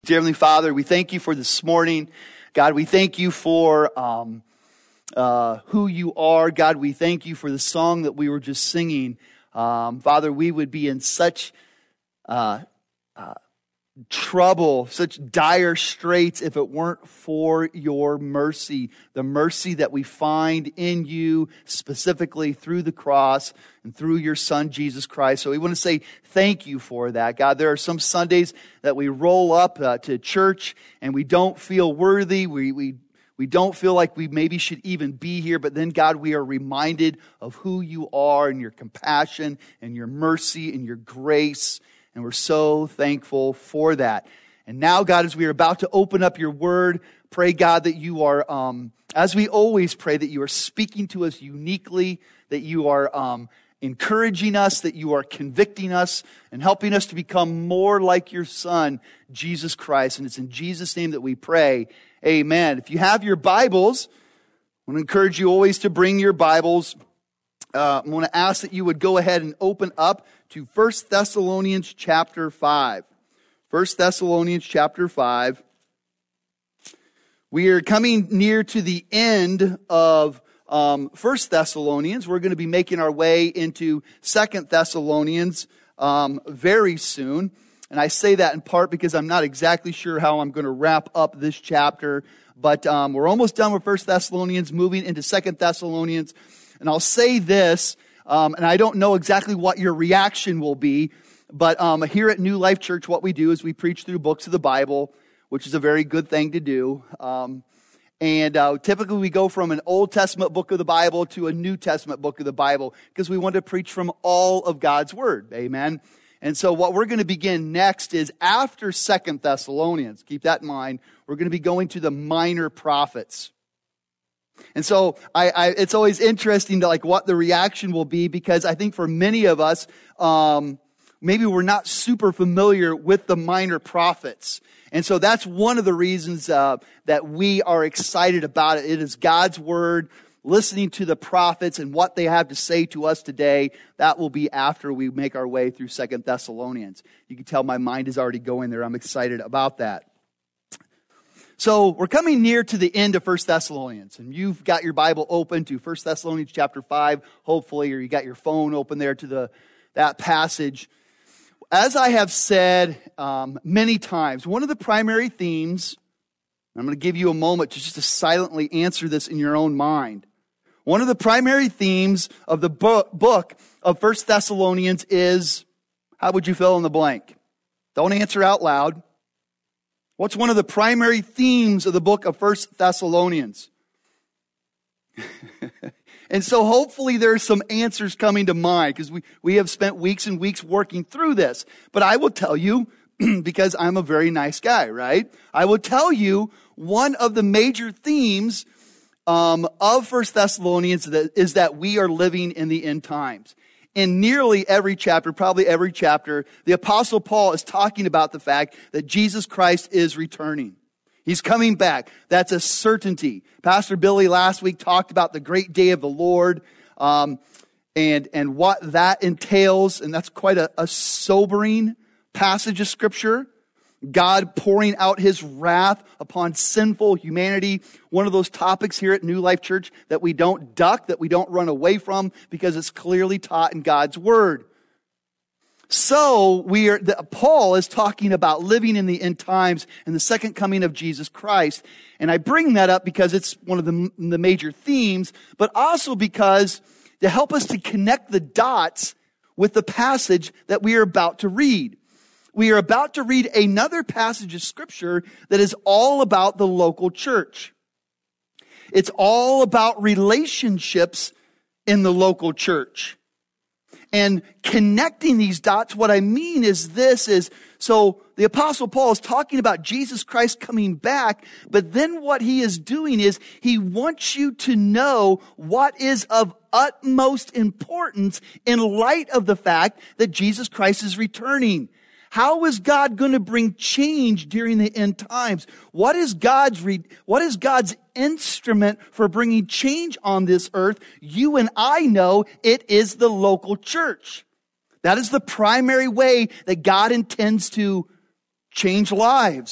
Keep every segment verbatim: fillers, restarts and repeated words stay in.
Dear Heavenly Father, we thank you for this morning. God, we thank you for um, uh, who you are. God, we thank you for the song that we were just singing. Um, Father, we would be in such uh, uh, trouble, such dire straits if it weren't for your mercy, the mercy that we find in you specifically through the cross and through your Son, Jesus Christ. So we want to say thank you for that. God, there are some Sundays that we roll up uh, to church and we don't feel worthy. We, we, we don't feel like we maybe should even be here. But then, God, we are reminded of who you are and your compassion and your mercy and your grace. And we're so thankful for that. And now, God, as we are about to open up your word, pray, God, that you are, um, as we always pray, that you are speaking to us uniquely, that you are um, encouraging us, that you are convicting us and helping us to become more like your Son, Jesus Christ. And it's in Jesus' name that we pray. Amen. If you have your Bibles, I want to encourage you always to bring your Bibles. Uh, I want to ask that you would go ahead and open up to First Thessalonians chapter five. First Thessalonians chapter five. We are coming near to the end of um, First Thessalonians. We're going to be making our way into Second Thessalonians um, very soon. And I say that in part because I'm not exactly sure how I'm going to wrap up this chapter. But um, we're almost done with First Thessalonians, moving into Second Thessalonians. And I'll say this, um, and I don't know exactly what your reaction will be, but um, here at New Life Church, what we do is we preach through books of the Bible, which is a very good thing to do. Um, and uh, typically we go from an Old Testament book of the Bible to a New Testament book of the Bible because we want to preach from all of God's Word. Amen. And so what we're going to begin next is after Second Thessalonians. Keep that in mind. We're going to be going to the minor prophets. And so I, I, it's always interesting to like what the reaction will be, because I think for many of us, um, maybe we're not super familiar with the minor prophets. And so that's one of the reasons uh, that we are excited about it. It is God's Word, listening to the prophets and what they have to say to us today. That will be after we make our way through Second Thessalonians. You can tell my mind is already going there. I'm excited about that. So we're coming near to the end of First Thessalonians, and you've got your Bible open to First Thessalonians chapter five, hopefully, or you got your phone open there to the that passage. As I have said um, many times, one of the primary themes, I'm going to give you a moment to just to silently answer this in your own mind. One of the primary themes of the book, book of First Thessalonians is, how would you fill in the blank? Don't answer out loud. What's one of the primary themes of the book of First Thessalonians? And so hopefully there's some answers coming to mind, because we, we have spent weeks and weeks working through this. But I will tell you, because I'm a very nice guy, right? I will tell you one of the major themes um, of First Thessalonians that is that we are living in the end times. In nearly every chapter, probably every chapter, the Apostle Paul is talking about the fact that Jesus Christ is returning. He's coming back. That's a certainty. Pastor Billy last week talked about the great day of the Lord um, and, and what that entails. And that's quite a, a sobering passage of Scripture. God pouring out His wrath upon sinful humanity. One of those topics here at New Life Church that we don't duck, that we don't run away from, because it's clearly taught in God's Word. So we are. The, Paul is talking about living in the end times and the second coming of Jesus Christ. And I bring that up because it's one of the, the major themes, but also because to help us to connect the dots with the passage that we are about to read. We are about to read another passage of Scripture that is all about the local church. It's all about relationships in the local church. And connecting these dots, what I mean is this is, so the Apostle Paul is talking about Jesus Christ coming back, but then what he is doing is he wants you to know what is of utmost importance in light of the fact that Jesus Christ is returning. How is God going to bring change during the end times? What is God's re- what is God's instrument for bringing change on this earth? You and I know it is the local church. That is the primary way that God intends to change lives,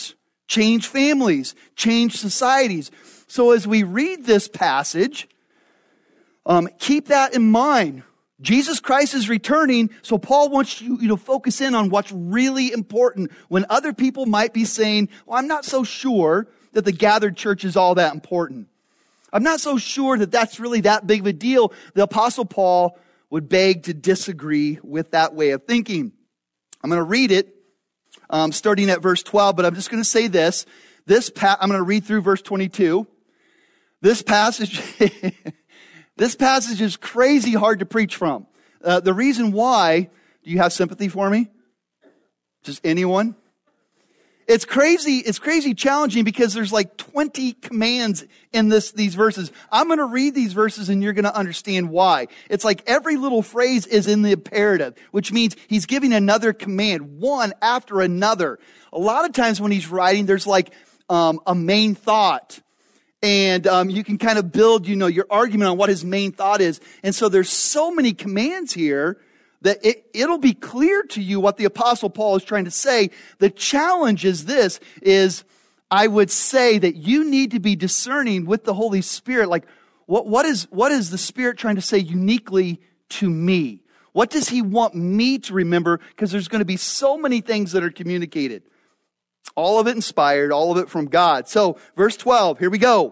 change families, change societies. So as we read this passage, um, keep that in mind. Jesus Christ is returning, so Paul wants you, you to focus in on what's really important when other people might be saying, well, I'm not so sure that the gathered church is all that important. I'm not so sure that that's really that big of a deal. The Apostle Paul would beg to disagree with that way of thinking. I'm going to read it, um, starting at verse twelve, but I'm just going to say this. This pa- I'm going to read through verse twenty-two. This passage... This passage is crazy hard to preach from. Uh, the reason why, do you have sympathy for me? Just anyone? It's crazy, it's crazy challenging because there's like twenty commands in this these verses. I'm going to read these verses and you're going to understand why. It's like every little phrase is in the imperative, which means he's giving another command, one after another. A lot of times when he's writing, there's like um, a main thought. And um, you can kind of build, you know, your argument on what his main thought is. And so there's so many commands here that it, it'll be clear to you what the Apostle Paul is trying to say. The challenge is this, is I would say that you need to be discerning with the Holy Spirit. Like, what, what is, what is the Spirit trying to say uniquely to me? What does he want me to remember? Because there's going to be so many things that are communicated. All of it inspired, all of it from God. So, verse twelve, here we go.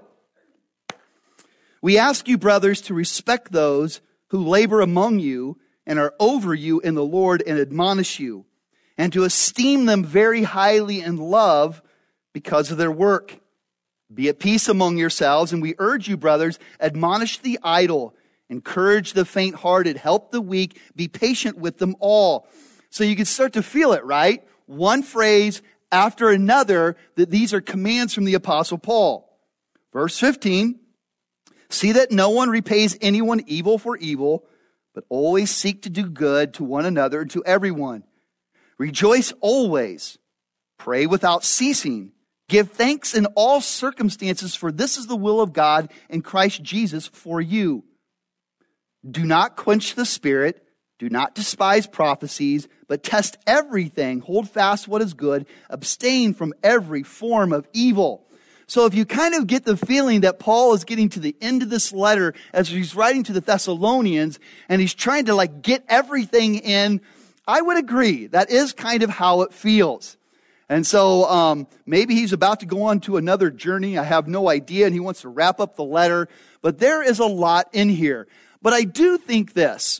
We ask you, brothers, to respect those who labor among you and are over you in the Lord and admonish you, and to esteem them very highly in love because of their work. Be at peace among yourselves, and we urge you, brothers, admonish the idle, encourage the faint-hearted, help the weak, be patient with them all. So you can start to feel it, right? One phrase after another, that these are commands from the Apostle Paul. Verse fifteen, see that no one repays anyone evil for evil, but always seek to do good to one another and to everyone. Rejoice always, pray without ceasing, give thanks in all circumstances, for this is the will of God in Christ Jesus for you. Do not quench the spirit, do not despise prophecies, but test everything, hold fast what is good, abstain from every form of evil. So if you kind of get the feeling that Paul is getting to the end of this letter as he's writing to the Thessalonians, and he's trying to like get everything in, I would agree. That is kind of how it feels. And so um, maybe he's about to go on to another journey. I have no idea, and he wants to wrap up the letter. But there is a lot in here. But I do think this.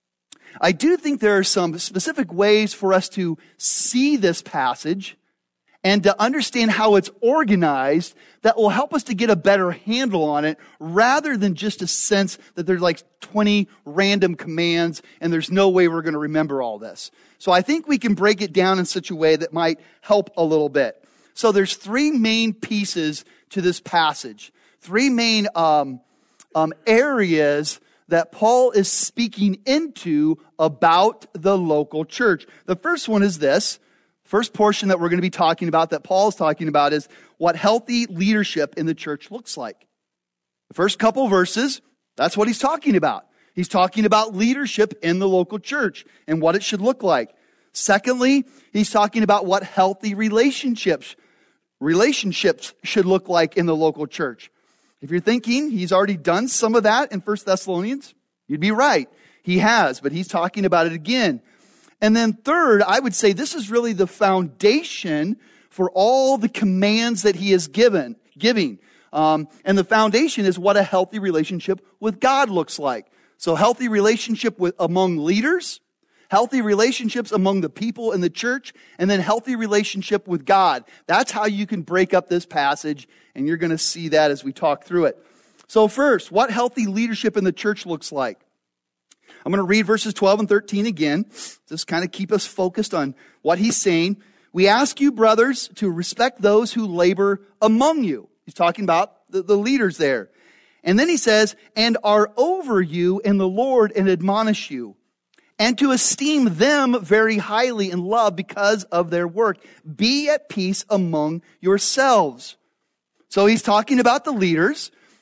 I do think there are some specific ways for us to see this passage and to understand how it's organized that will help us to get a better handle on it, rather than just a sense that there's like twenty random commands and there's no way we're going to remember all this. So I think we can break it down in such a way that might help a little bit. So there's three main pieces to this passage, three main um, um, areas that Paul is speaking into about the local church. The first one is this. First portion that we're going to be talking about, that Paul is talking about, is what healthy leadership in the church looks like. The first couple verses, that's what he's talking about. He's talking about leadership in the local church and what it should look like. Secondly, he's talking about what healthy relationships, relationships should look like in the local church. If you're thinking he's already done some of that in First Thessalonians, you'd be right. He has, but he's talking about it again. And then third, I would say this is really the foundation for all the commands that he is given, giving. Um, and the foundation is what a healthy relationship with God looks like. So healthy relationship with among leaders, healthy relationships among the people in the church, and then healthy relationship with God. That's how you can break up this passage, and you're going to see that as we talk through it. So first, what healthy leadership in the church looks like. I'm going to read verses twelve and thirteen again, just kind of keep us focused on what he's saying. We ask you, brothers, to respect those who labor among you. He's talking about the, the leaders there. And then he says, and are over you in the Lord and admonish you, and to esteem them very highly in love because of their work. Be at peace among yourselves. So he's talking about the leaders.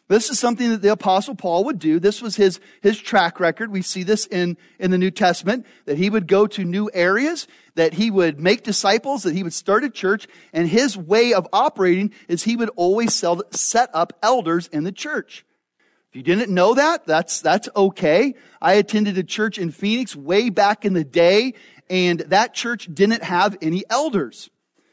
This is something that the Apostle Paul would do. This was his, his track record. We see this in, in the New Testament, that he would go to new areas, that he would make disciples, that he would start a church, and his way of operating is he would always sell, set up elders in the church. If you didn't know that, that's, that's okay. I attended a church in Phoenix way back in the day, and that church didn't have any elders.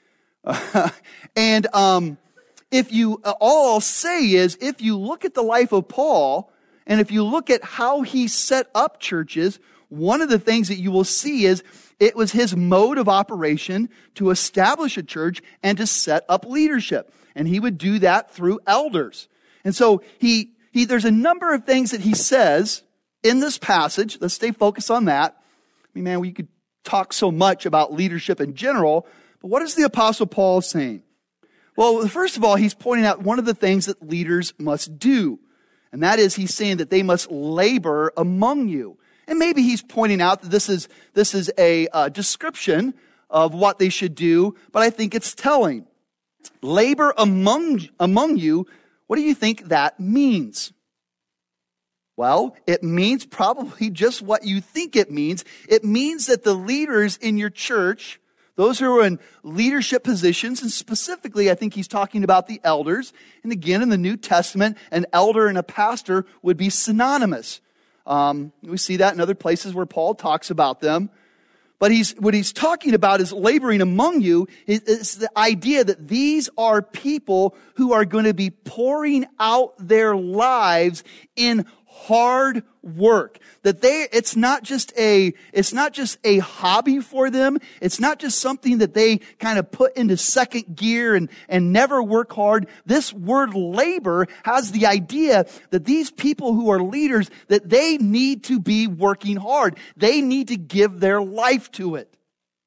and, um, If you, all I'll say is, if you look at the life of Paul, and if you look at how he set up churches, one of the things that you will see is it was his mode of operation to establish a church and to set up leadership. And he would do that through elders. And so he, he, there's a number of things that he says in this passage. Let's stay focused on that. I mean, man, we could talk so much about leadership in general, but what is the Apostle Paul saying? Well, first of all, he's pointing out one of the things that leaders must do. And that is, he's saying that they must labor among you. And maybe he's pointing out that this is, this is a uh, description of what they should do, but I think it's telling. Labor among, among you, what do you think that means? Well, it means probably just what you think it means. It means that the leaders in your church, those who are in leadership positions, and specifically, I think he's talking about the elders. And again, in the New Testament, an elder and a pastor would be synonymous. Um, we see that in other places where Paul talks about them. But he's, what he's talking about is laboring among you. It's the idea that these are people who are going to be pouring out their lives in hard work. That they, it's not just a, it's not just a hobby for them. It's not just something that they kind of put into second gear and, and never work hard. This word labor has the idea that these people who are leaders, that they need to be working hard. They need to give their life to it.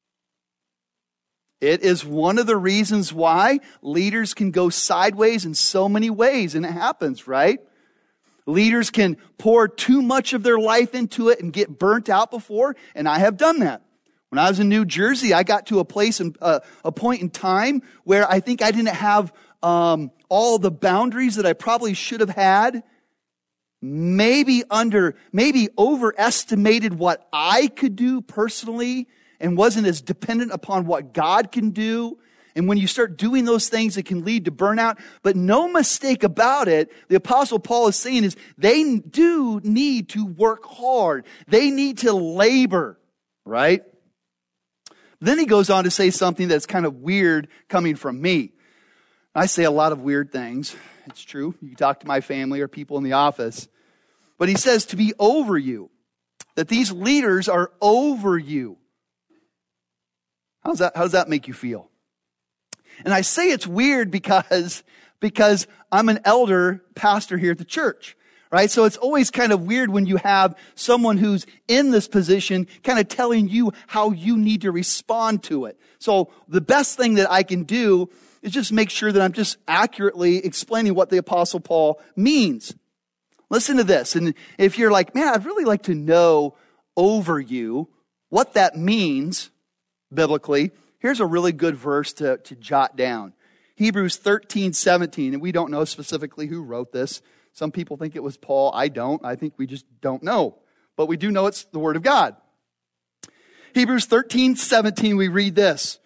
It is one of the reasons why leaders can go sideways in so many ways, and it happens, right? Leaders can pour too much of their life into it and get burnt out before, and I have done that. When I was in New Jersey, I got to a place, and uh, a point in time where I think I didn't have um, all the boundaries that I probably should have had. Maybe under, maybe overestimated what I could do personally, and wasn't as dependent upon what God can do. And when you start doing those things, it can lead to burnout. But no mistake about it, the Apostle Paul is saying is they do need to work hard. They need to labor, right? Then he goes on to say something that's kind of weird coming from me. I say a lot of weird things. It's true. You can talk to my family or people in the office. But he says to be over you, that these leaders are over you. How's that, how does that make you feel? And I say it's weird because, because I'm an elder pastor here at the church, right? So it's always kind of weird when you have someone who's in this position kind of telling you how you need to respond to it. So the best thing that I can do is just make sure that I'm just accurately explaining what the Apostle Paul means. Listen to this. And if you're like, man, I'd really like to know over you what that means biblically, here's a really good verse to, to jot down. Hebrews thirteen seventeen, and we don't know specifically who wrote this. Some people think it was Paul. I don't. I think we just don't know. But we do know it's the Word of God. Hebrews thirteen seventeen, we read this.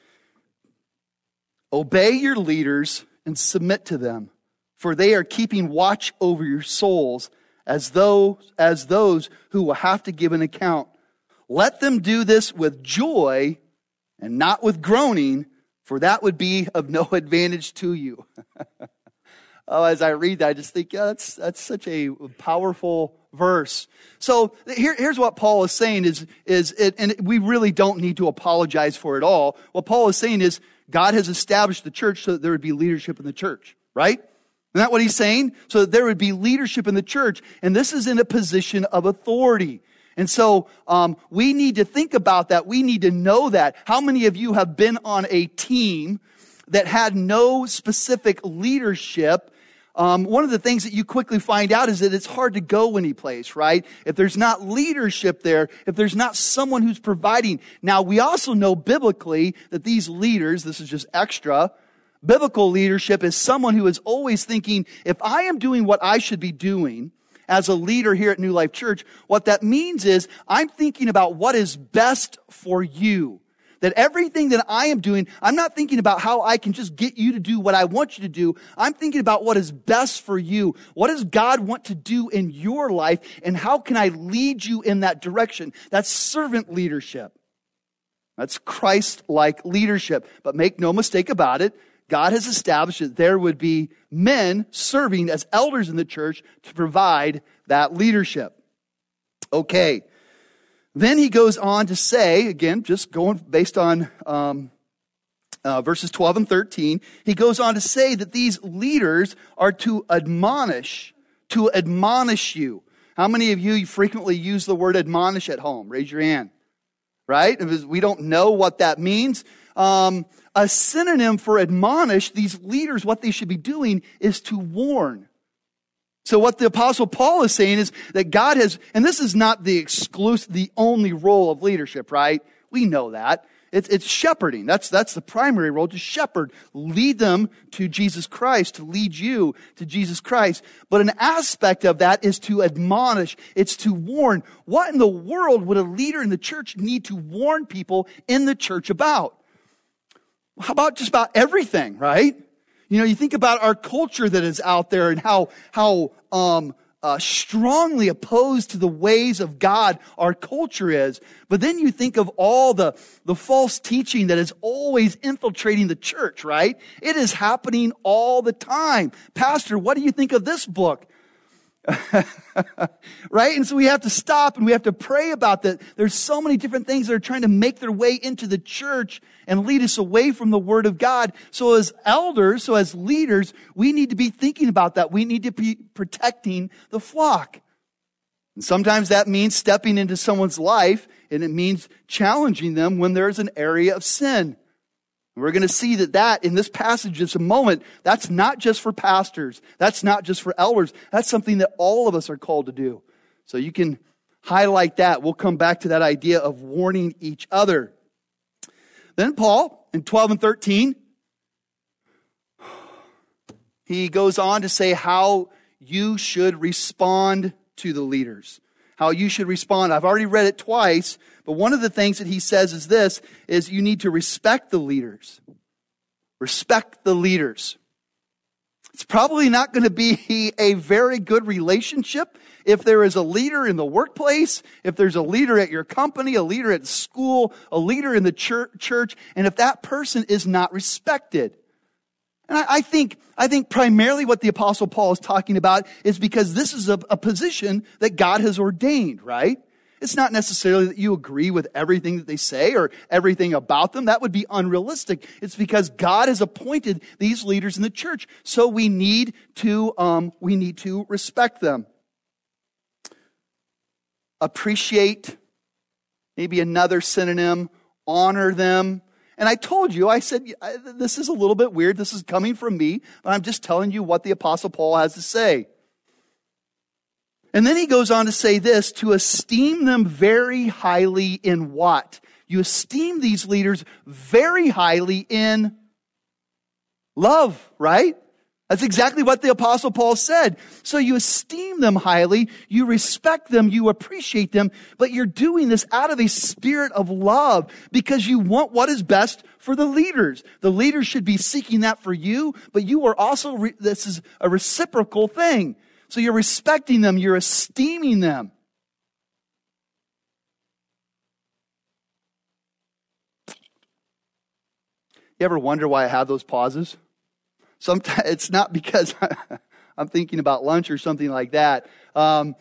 Obey your leaders and submit to them, for they are keeping watch over your souls as though, as those who will have to give an account. Let them do this with joy and not with groaning, for that would be of no advantage to you. Oh, as I read that, I just think, yeah, that's that's such a powerful verse. So here, here's what Paul is saying is, is it, and we really don't need to apologize for it all. What Paul is saying is God has established the church so that there would be leadership in the church, right? Isn't that what he's saying? So that there would be leadership in the church, and this is in a position of authority. And so um, we need to think about that. We need to know that. How many of you have been on a team that had no specific leadership? Um, one of the things that you quickly find out is that it's hard to go any place, right? If there's not leadership there, if there's not someone who's providing. Now, we also know biblically that these leaders, this is just extra, Biblical leadership is someone who is always thinking, if I am doing what I should be doing as a leader here at New Life Church, what that means is I'm thinking about what is best for you. That everything that I am doing, I'm not thinking about how I can just get you to do what I want you to do. I'm thinking about what is best for you. What does God want to do in your life, and how can I lead you in that direction? That's servant leadership. That's Christ-like leadership. But make no mistake about it, God has established that there would be men serving as elders in the church to provide that leadership. Okay. Then he goes on to say, again, just going based on um, uh, verses twelve and thirteen, he goes on to say that these leaders are to admonish, to admonish you. How many of you frequently use the word admonish at home? Raise your hand. Right? If we don't know what that means. Um, a synonym for admonish, these leaders, what they should be doing is to warn. So what the Apostle Paul is saying is that God has, and this is not the exclusive, the only role of leadership, right? We know that. It's, it's shepherding. That's, that's the primary role, to shepherd, lead them to Jesus Christ, to lead you to Jesus Christ. But an aspect of that is to admonish. It's to warn. What in the world would a leader in the church need to warn people in the church about? How about just about everything, right? You know, you think about our culture that is out there and how, how, um, uh, strongly opposed to the ways of God our culture is. But then you think of all the, the false teaching that is always infiltrating the church, right? It is happening all the time. Pastor, what do you think of this book? Right? And so we have to stop and we have to pray about that. There's so many different things that are trying to make their way into the church and lead us away from the Word of God. So as elders, so as leaders, we need to be thinking about that. We need to be protecting the flock. And sometimes that means stepping into someone's life, and it means challenging them when there's an area of sin. We're going to see that that in this passage, just a moment, that's not just for pastors. That's not just for elders. That's something that all of us are called to do. So you can highlight that. We'll come back to that idea of warning each other. Then Paul, in twelve and thirteen, he goes on to say how you should respond to the leaders. How you should respond. I've already read it twice, but one of the things that he says is this, is you need to respect the leaders. Respect the leaders. It's probably not going to be a very good relationship if there is a leader in the workplace, if there's a leader at your company, a leader at school, a leader in the church, and if that person is not respected. And I, I think, I think primarily what the Apostle Paul is talking about is because this is a, a position that God has ordained, right? It's not necessarily that you agree with everything that they say or everything about them. That would be unrealistic. It's because God has appointed these leaders in the church. So we need to, um, we need to respect them. Appreciate, maybe another synonym, honor them. And I told you, I said, this is a little bit weird. This is coming from me, but I'm just telling you what the Apostle Paul has to say. And then he goes on to say this, to esteem them very highly in what? You esteem these leaders very highly in love, right? That's exactly what the Apostle Paul said. So you esteem them highly, you respect them, you appreciate them, but you're doing this out of a spirit of love because you want what is best for the leaders. The leaders should be seeking that for you, but you are also, re- this is a reciprocal thing. So you're respecting them, you're esteeming them. You ever wonder why I have those pauses? Sometimes it's not because I'm thinking about lunch or something like that. Um,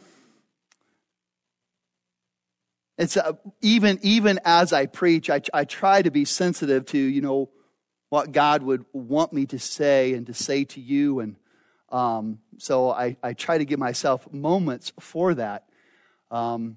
it's uh, even even as I preach, I, I try to be sensitive to, you know, what God would want me to say and to say to you, and um, so I, I try to give myself moments for that. Um,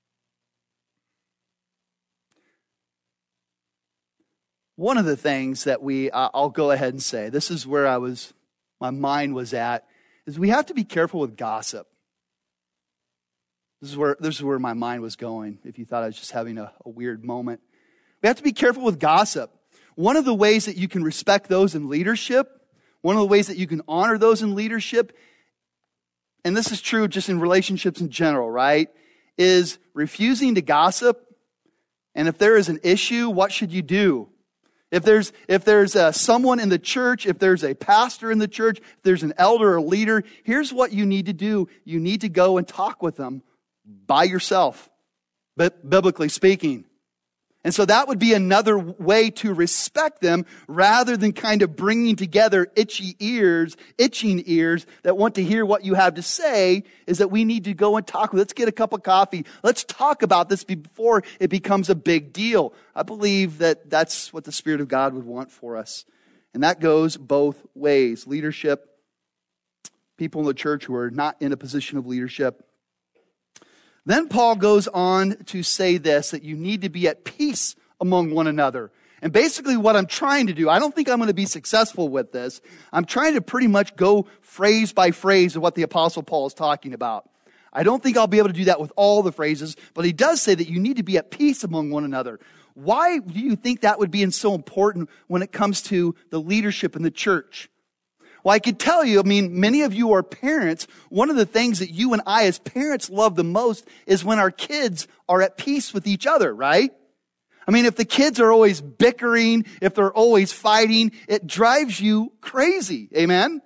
One of the things that we, uh, I'll go ahead and say, this is where I was, my mind was at, is we have to be careful with gossip. This is where, this is where my mind was going, if you thought I was just having a, a weird moment. We have to be careful with gossip. one of the ways that you can respect those in leadership, one of the ways that you can honor those in leadership, and this is true just in relationships in general, right, is refusing to gossip. And if there is an issue, what should you do? If there's if there's uh, someone in the church, if there's a pastor in the church, if there's an elder or leader, here's what you need to do. You need to go and talk with them by yourself, biblically speaking. And so that would be another way to respect them rather than kind of bringing together itchy ears, itching ears that want to hear what you have to say, is that we need to go and talk. Let's get a cup of coffee. Let's talk about this before it becomes a big deal. I believe that that's what the Spirit of God would want for us. And that goes both ways. Leadership, people in the church who are not in a position of leadership. Then Paul goes on to say this, that you need to be at peace among one another. And basically what I'm trying to do, I don't think I'm going to be successful with this. I'm trying to pretty much go phrase by phrase of what the Apostle Paul is talking about. I don't think I'll be able to do that with all the phrases, but he does say that you need to be at peace among one another. Why do you think that would be so important when it comes to the leadership in the church? Well, I could tell you, I mean, many of you are parents. One of the things that you and I as parents love the most is when our kids are at peace with each other, right? I mean, if the kids are always bickering, if they're always fighting, it drives you crazy. Amen?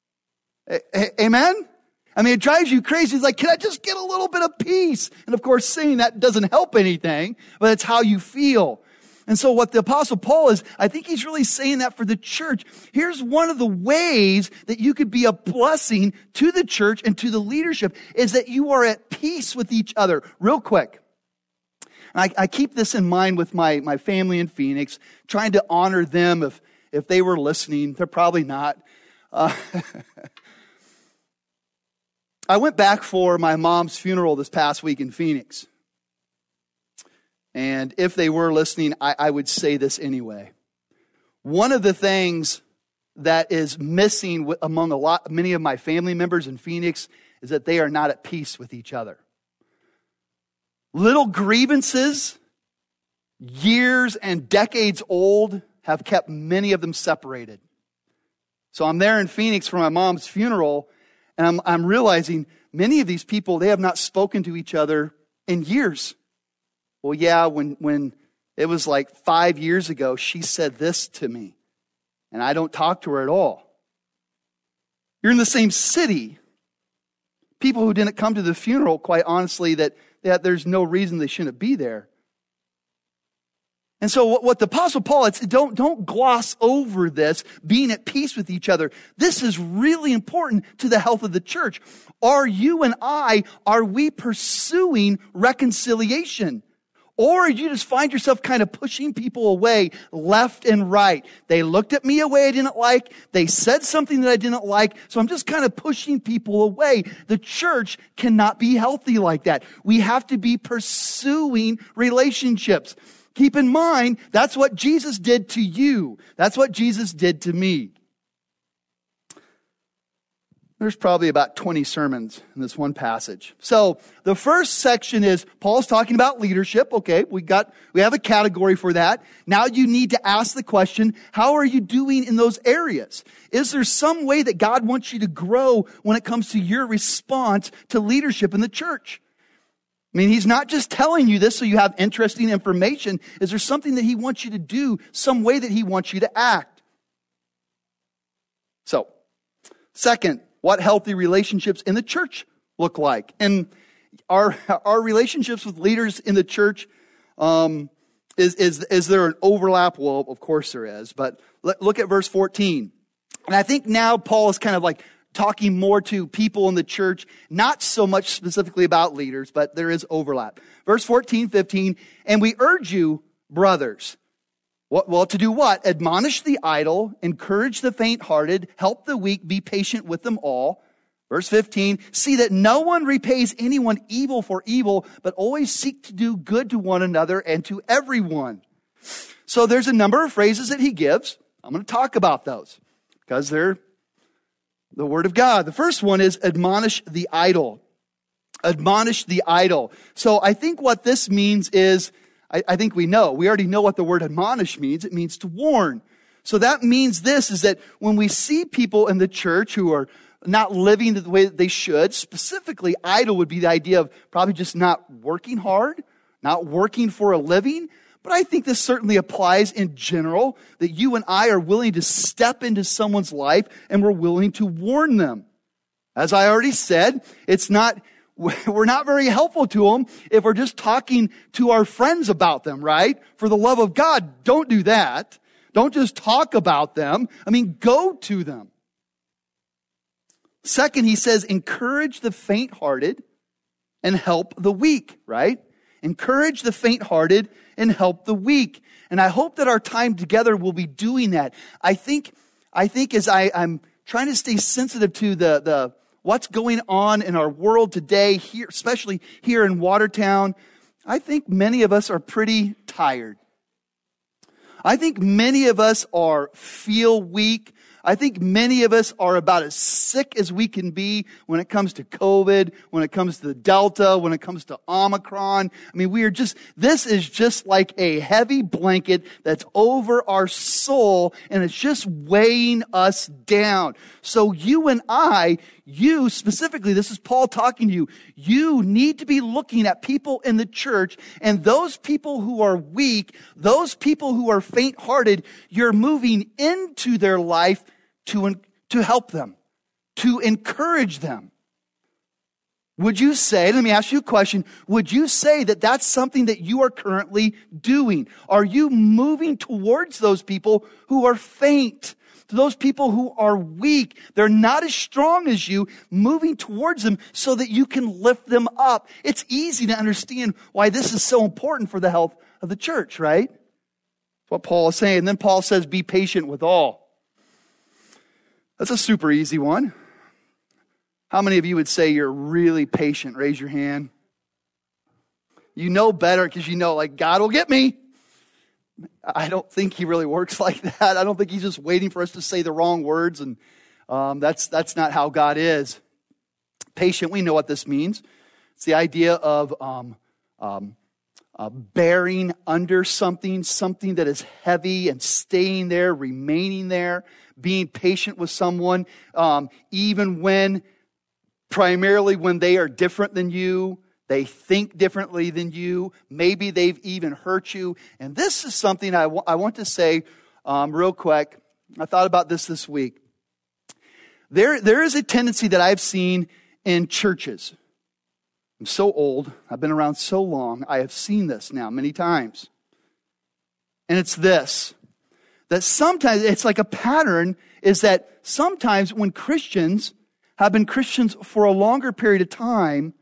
A- Amen? I mean, it drives you crazy. It's like, can I just get a little bit of peace? And of course, saying that doesn't help anything, but it's how you feel. And so what the Apostle Paul is, I think he's really saying that for the church. Here's one of the ways that you could be a blessing to the church and to the leadership, is that you are at peace with each other. Real quick. And I, I keep this in mind with my, my family in Phoenix, trying to honor them if, if they were listening. They're probably not. Uh, I went back for my mom's funeral this past week in Phoenix. And if they were listening, I, I would say this anyway. One of the things that is missing among a lot, many of my family members in Phoenix is that they are not at peace with each other. Little grievances, years and decades old, have kept many of them separated. So I'm there in Phoenix for my mom's funeral, and I'm, I'm realizing many of these people, they have not spoken to each other in years. Well, yeah, when, when it was like five years ago, she said this to me, and I don't talk to her at all. You're in the same city. People who didn't come to the funeral, quite honestly, that, that there's no reason they shouldn't be there. And so what, what the Apostle Paul, it's, don't, don't gloss over this, being at peace with each other. This is really important to the health of the church. Are you and I, are we pursuing reconciliation? Or you just find yourself kind of pushing people away left and right. They looked at me a way I didn't like. They said something that I didn't like. So I'm just kind of pushing people away. The church cannot be healthy like that. We have to be pursuing relationships. Keep in mind, that's what Jesus did to you. That's what Jesus did to me. There's probably about twenty sermons in this one passage. So the first section is Paul's talking about leadership. Okay, we got we have a category for that. Now you need to ask the question, how are you doing in those areas? Is there some way that God wants you to grow when it comes to your response to leadership in the church? I mean, he's not just telling you this so you have interesting information. Is there something that he wants you to do, some way that he wants you to act? So, second, what healthy relationships in the church look like. And our, our relationships with leaders in the church, um, is, is, is there an overlap? Well, of course there is. But let, look at verse fourteen. And I think now Paul is kind of like talking more to people in the church, not so much specifically about leaders, but there is overlap. Verse fourteen, fifteen, and we urge you, brothers. What, well, to do what? Admonish the idle, encourage the faint-hearted, help the weak, be patient with them all. Verse fifteen, see that no one repays anyone evil for evil, but always seek to do good to one another and to everyone. So there's a number of phrases that he gives. I'm going to talk about those because they're the Word of God. The first one is admonish the idle. Admonish the idle. So I think what this means is, I, I think we know. We already know what the word admonish means. It means to warn. So that means this, is that when we see people in the church who are not living the way that they should, specifically idle would be the idea of probably just not working hard, not working for a living. But I think this certainly applies in general, that you and I are willing to step into someone's life and we're willing to warn them. As I already said, it's not, we're not very helpful to them if we're just talking to our friends about them, right? For the love of God, don't do that. Don't just talk about them. I mean, go to them. Second, he says, encourage the faint-hearted and help the weak, right? Encourage the faint-hearted and help the weak. And I hope that our time together will be doing that. I think, I think as I, I'm trying to stay sensitive to the, the what's going on in our world today, here, especially here in Watertown, I think many of us are pretty tired. I think many of us are feel weak. I think many of us are about as sick as we can be when it comes to COVID, when it comes to the Delta, when it comes to Omicron. I mean, we are just, this is just like a heavy blanket that's over our soul, and it's just weighing us down. So you and I, you specifically, this is Paul talking to you, you need to be looking at people in the church, and those people who are weak, those people who are faint-hearted, you're moving into their life to, to help them, to encourage them. Would you say, let me ask you a question, would you say that that's something that you are currently doing? Are you moving towards those people who are faint? To those people who are weak, they're not as strong as you, moving towards them so that you can lift them up. It's easy to understand why this is so important for the health of the church, right? That's what Paul is saying. And then Paul says, be patient with all. That's a super easy one. How many of you would say you're really patient? Raise your hand. You know better because you know, like, God will get me. I don't think he really works like that. I don't think he's just waiting for us to say the wrong words, and um, that's that's not how God is. Patient, we know what this means. It's the idea of um, um, uh, bearing under something, something that is heavy and staying there, remaining there, being patient with someone, um, even when, primarily when they are different than you, they think differently than you. Maybe they've even hurt you. And this is something I, w- I want to say um, real quick. I thought about this this week. There, there is a tendency that I've seen in churches. I'm so old. I've been around so long. I have seen this now many times. And it's this, that sometimes it's like a pattern, is that sometimes when Christians have been Christians for a longer period of time,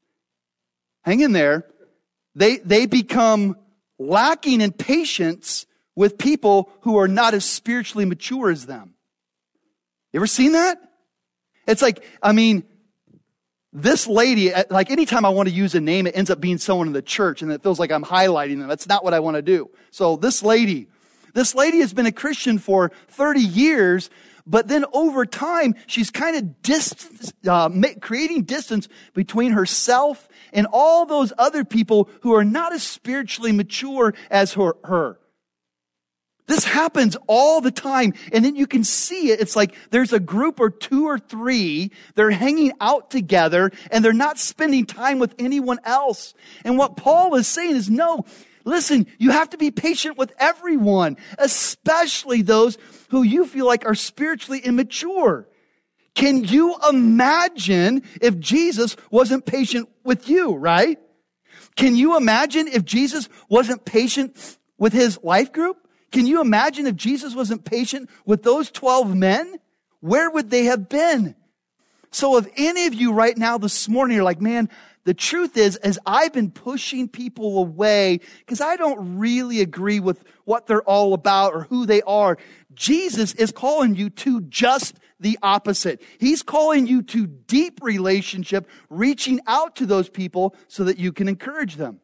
hang in there, they, they become lacking in patience with people who are not as spiritually mature as them. You ever seen that? It's like, I mean, this lady, like anytime I want to use a name, it ends up being someone in the church, and it feels like I'm highlighting them. That's not what I want to do. So this lady, this lady has been a Christian for thirty years, but then over time, she's kind of distance, uh, creating distance between herself and all those other people who are not as spiritually mature as her. her. This happens all the time. And then you can see it. It's like there's a group or two or three. They're hanging out together and they're not spending time with anyone else. And what Paul is saying is, no, listen, you have to be patient with everyone, especially those who you feel like are spiritually immature. Can you imagine if Jesus wasn't patient with you, right? Can you imagine if Jesus wasn't patient with his life group? Can you imagine if Jesus wasn't patient with those twelve men? Where would they have been? So if any of you right now this morning are like, man, the truth is, as I've been pushing people away because I don't really agree with what they're all about or who they are, Jesus is calling you to just the opposite. He's calling you to deep relationship, reaching out to those people so that you can encourage them.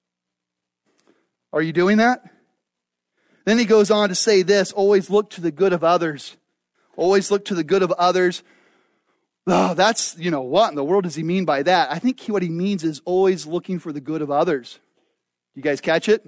Are you doing that? Then he goes on to say this, always look to the good of others. Always look to the good of others. Oh, that's, you know, what in the world does he mean by that? I think what he means is always looking for the good of others. You guys catch it?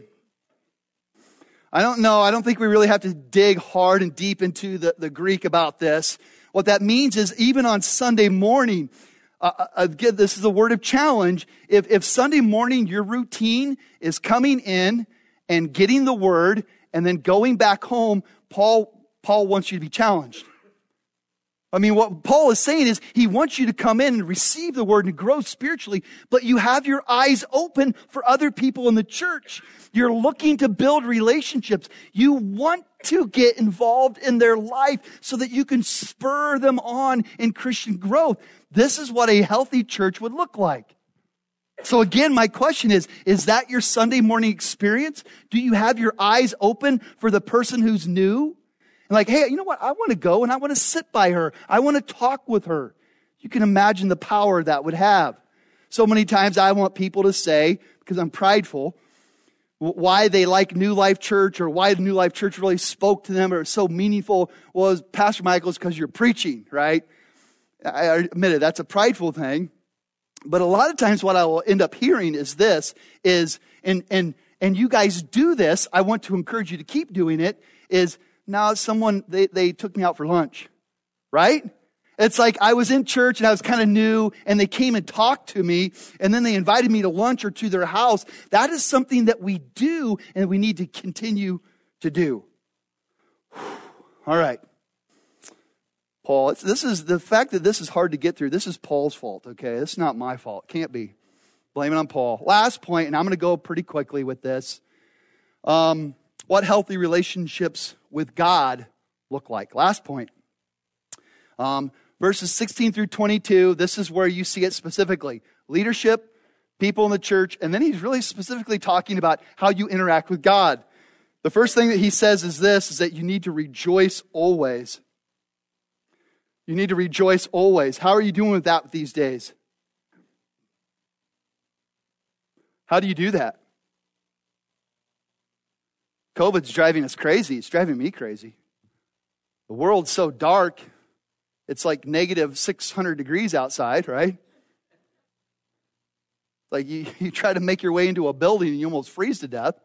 I don't know. I don't think we really have to dig hard and deep into the, the Greek about this. What that means is even on Sunday morning, uh, again, this is a word of challenge. If, if Sunday morning your routine is coming in and getting the word and then going back home, Paul, Paul wants you to be challenged. I mean, what Paul is saying is he wants you to come in and receive the word and grow spiritually, but you have your eyes open for other people in the church. You're looking to build relationships. You want to get involved in their life so that you can spur them on in Christian growth. This is what a healthy church would look like. So again, my question is, is that your Sunday morning experience? Do you have your eyes open for the person who's new? And like, hey, you know what? I want to go and I want to sit by her. I want to talk with her. You can imagine the power that would have. So many times I want people to say, because I'm prideful, why they like New Life Church or why the New Life Church really spoke to them or was so meaningful was, Pastor Michael, it's because you're preaching, right? I admit it, that's a prideful thing. But a lot of times what I will end up hearing is this, is, and, and, and you guys do this, I want to encourage you to keep doing it, is, now someone, they, they took me out for lunch, right? It's like I was in church and I was kind of new and they came and talked to me and then they invited me to lunch or to their house. That is something that we do and we need to continue to do. All right. Paul, it's, this is the fact that this is hard to get through. This is Paul's fault, okay? This is not my fault. Can't be. Blame it on Paul. Last point, and I'm going to go pretty quickly with this. Um... What healthy relationships with God look like. Last point. Um, verses sixteen through twenty-two, this is where you see it specifically. Leadership, people in the church, and then he's really specifically talking about how you interact with God. The first thing that he says is this, is that you need to rejoice always. You need to rejoice always. How are you doing with that these days? How do you do that? COVID's driving us crazy. It's driving me crazy. The world's so dark. It's like negative six hundred degrees outside, right? Like you, you try to make your way into a building and you almost freeze to death.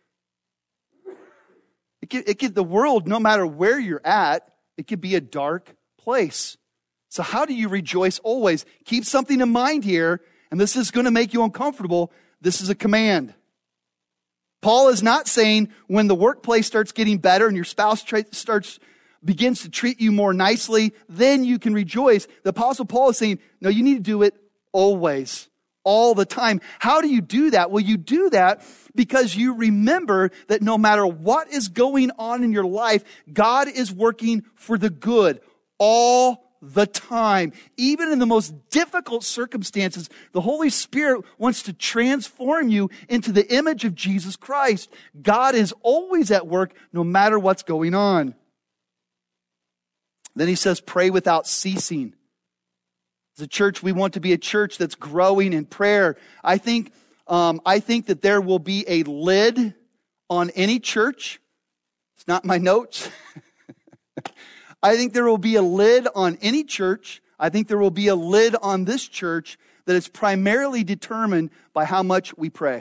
It could, it could, the world, no matter where you're at, it could be a dark place. So how do you rejoice always? Keep something in mind here, and this is going to make you uncomfortable. This is a command. Paul is not saying when the workplace starts getting better and your spouse tra- starts begins to treat you more nicely, then you can rejoice. The Apostle Paul is saying, no, you need to do it always, all the time. How do you do that? Well, you do that because you remember that no matter what is going on in your life, God is working for the good all the time. Even in the most difficult circumstances, the Holy Spirit wants to transform you into the image of Jesus Christ. God is always at work no matter what's going on. Then he says, pray without ceasing. As a church, we want to be a church that's growing in prayer. I think, um, I think that there will be a lid on any church. It's not my notes. I think there will be a lid on any church. I think there will be a lid on this church that is primarily determined by how much we pray.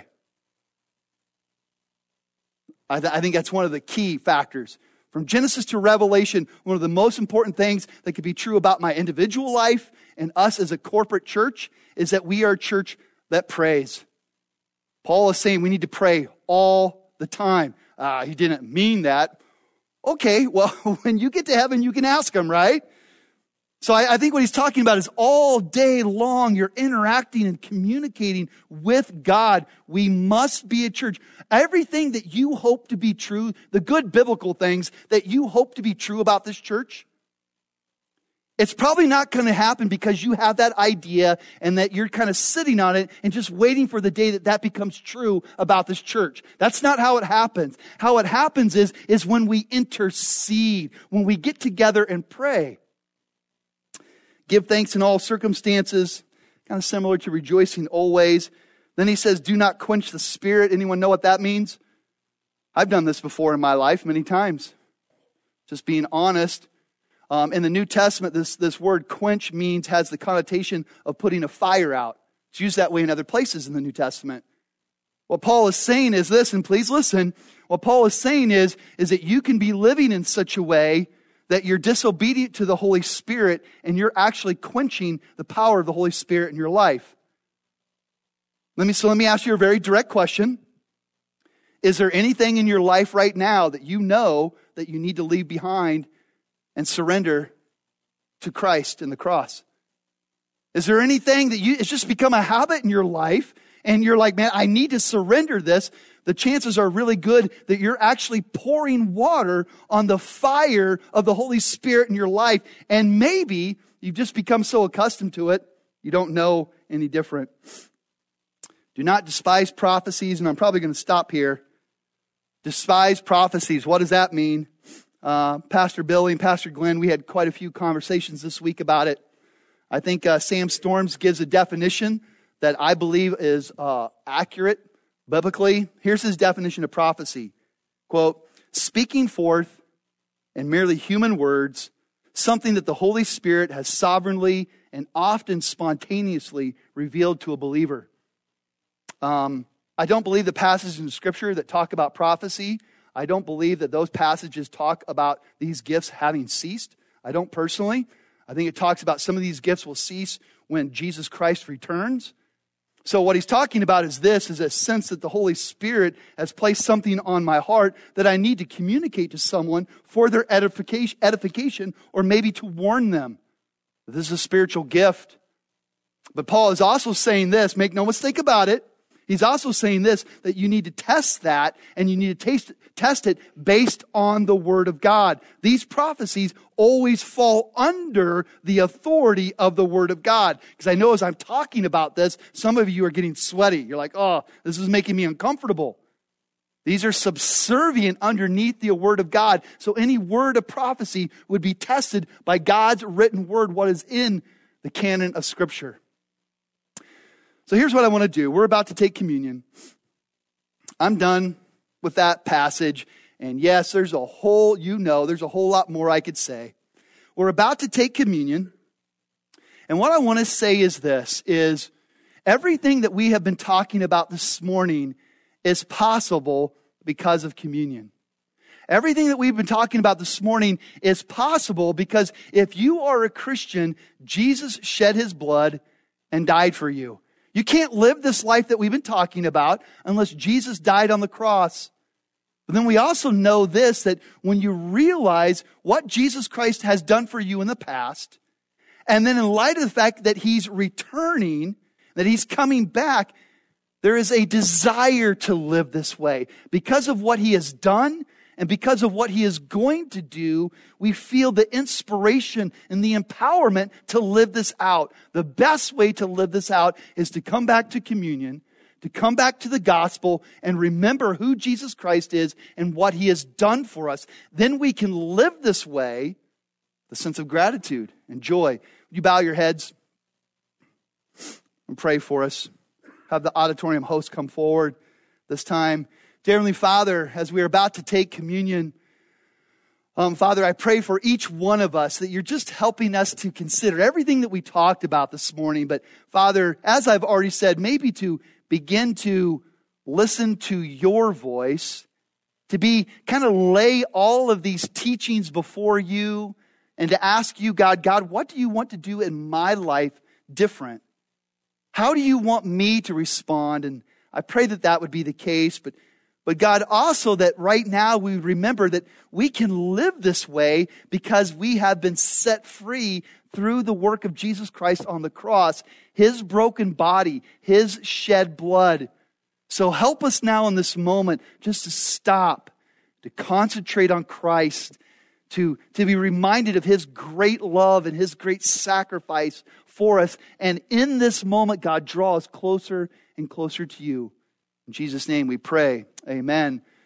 I, th- I think that's one of the key factors. From Genesis to Revelation, one of the most important things that could be true about my individual life and us as a corporate church is that we are a church that prays. Paul is saying we need to pray all the time. Uh, he didn't mean that. Okay, well, when you get to heaven, you can ask him, right? So I, I think what he's talking about is all day long, you're interacting and communicating with God. We must be a church. Everything that you hope to be true, the good biblical things that you hope to be true about this church, it's probably not going to happen because you have that idea and that you're kind of sitting on it and just waiting for the day that that becomes true about this church. That's not how it happens. How it happens is, is when we intercede, when we get together and pray. Give thanks in all circumstances, kind of similar to rejoicing always. Then he says, do not quench the spirit. Anyone know what that means? I've done this before in my life many times. Just being honest. Um, in the New Testament, this, this word quench means, has the connotation of putting a fire out. It's used that way in other places in the New Testament. What Paul is saying is this, and please listen. What Paul is saying is, is that you can be living in such a way that you're disobedient to the Holy Spirit and you're actually quenching the power of the Holy Spirit in your life. Let me, so let me ask you a very direct question. Is there anything in your life right now that you know that you need to leave behind and surrender to Christ and the cross? Is there anything that you, it's just become a habit in your life and you're like, man, I need to surrender this? The chances are really good that you're actually pouring water on the fire of the Holy Spirit in your life. And maybe you've just become so accustomed to it, you don't know any different. Do not despise prophecies, and I'm probably going to stop here. Despise prophecies. What does that mean? Uh, Pastor Billy and Pastor Glenn, we had quite a few conversations this week about it. I think uh, Sam Storms gives a definition that I believe is uh, accurate biblically. Here's his definition of prophecy. Quote, speaking forth in merely human words, something that the Holy Spirit has sovereignly and often spontaneously revealed to a believer. Um, I don't believe the passages in Scripture that talk about prophecy, I don't believe that those passages talk about these gifts having ceased. I don't personally. I think it talks about some of these gifts will cease when Jesus Christ returns. So what he's talking about is this, is a sense that the Holy Spirit has placed something on my heart that I need to communicate to someone for their edification, edification or maybe to warn them. This is a spiritual gift. But Paul is also saying this, make no mistake about it. He's also saying this, that you need to test that and you need to taste, test it based on the Word of God. These prophecies always fall under the authority of the Word of God. Because I know as I'm talking about this, some of you are getting sweaty. You're like, oh, this is making me uncomfortable. These are subservient underneath the Word of God. So any word of prophecy would be tested by God's written Word, what is in the canon of Scripture. So here's what I want to do. We're about to take communion. I'm done with that passage. And yes, there's a whole, you know, there's a whole lot more I could say. We're about to take communion. And what I want to say is this, is everything that we have been talking about this morning is possible because of communion. Everything that we've been talking about this morning is possible because if you are a Christian, Jesus shed his blood and died for you. You can't live this life that we've been talking about unless Jesus died on the cross. But then we also know this, that when you realize what Jesus Christ has done for you in the past, and then in light of the fact that he's returning, that he's coming back, there is a desire to live this way. Because of what he has done, and because of what he is going to do, we feel the inspiration and the empowerment to live this out. The best way to live this out is to come back to communion, to come back to the gospel and remember who Jesus Christ is and what he has done for us. Then we can live this way, the sense of gratitude and joy. Would you bow your heads and pray for us? Have the auditorium host come forward this time. Dear Heavenly Father, as we are about to take communion, um, Father, I pray for each one of us that you're just helping us to consider everything that we talked about this morning. But Father, as I've already said, maybe to begin to listen to your voice, to be kind of lay all of these teachings before you and to ask you, God, God, what do you want to do in my life different? How do you want me to respond? And I pray that that would be the case, but But God, also that right now we remember that we can live this way because we have been set free through the work of Jesus Christ on the cross, his broken body, his shed blood. So help us now in this moment just to stop, to concentrate on Christ, to, to be reminded of his great love and his great sacrifice for us. And in this moment, God, draw us closer and closer to you. In Jesus' name we pray. Amen.